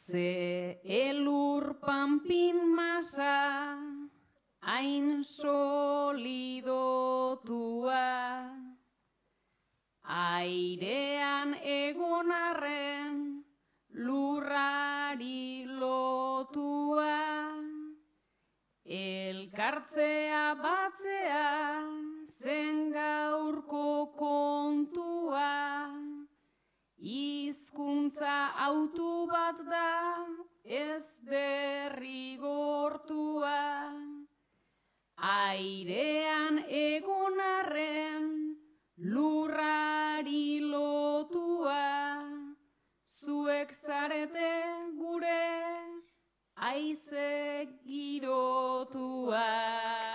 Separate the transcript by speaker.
Speaker 1: Ze elur panpin masa, hain solidotua, airean egon arren lurrari lotua, elkartzea batzea zen gaurko kontua, hizkuntza autu bat da ez derrigortua, airean egon arren lurrari lotua, zuek zarete gure haize girotua.